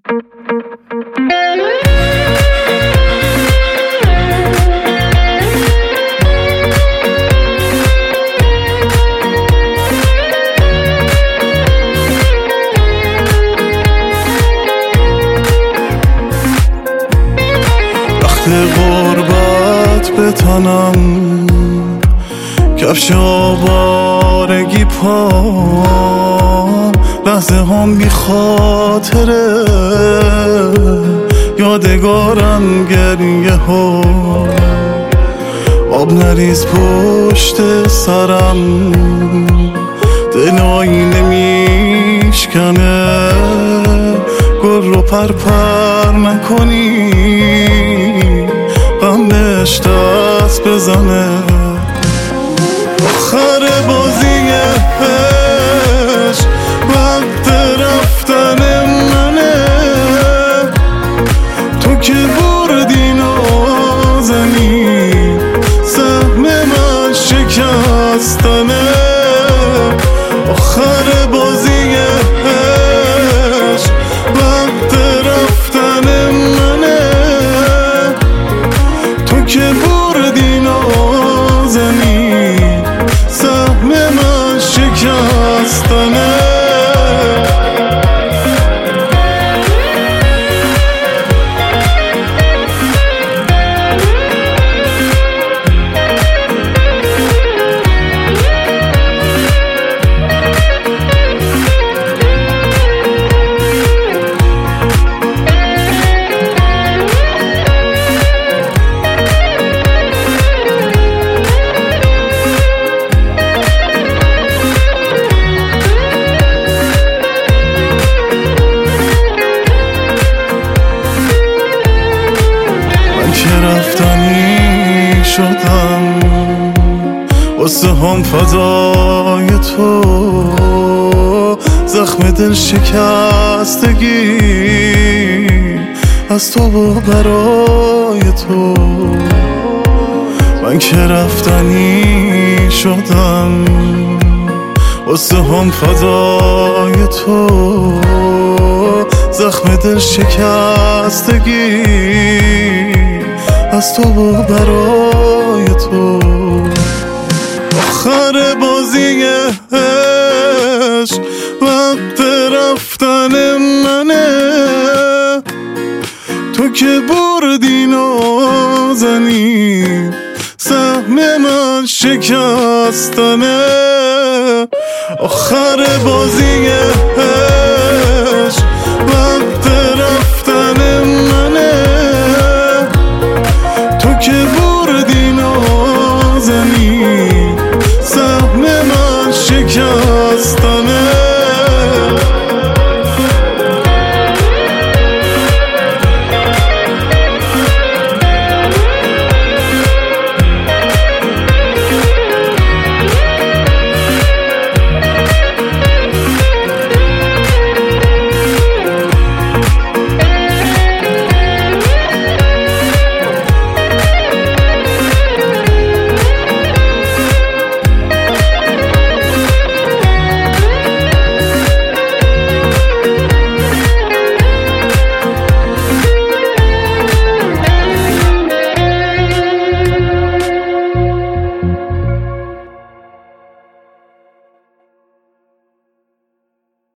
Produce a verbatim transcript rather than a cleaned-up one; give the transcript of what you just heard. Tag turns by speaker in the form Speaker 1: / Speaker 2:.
Speaker 1: غربت به تنم کفش آوارگی پام لحظه هم بی خاطره یادگارم گریه ها آب نریز پشت سرم دل آینه میشکنه گل رو پر پر نکنی غم بهش دست بزنه آخر بازی عشق وقت رفتن منه تو که بردی نازنی سهم من شکستنه آخر بازی عشق وقت رفتن منه تو که بردی نازنی سهم من شکستنه رفتنی شدم واسه هم فضای تو زخم دل شکستگی از تو و برای تو من که رفتنی شدم واسه هم فضای تو زخم دل شکستگی از تو و برای تو آخر بازی عشق وقت رفتن منه تو که بردی نازنی سهم من شکستنه آخر بازی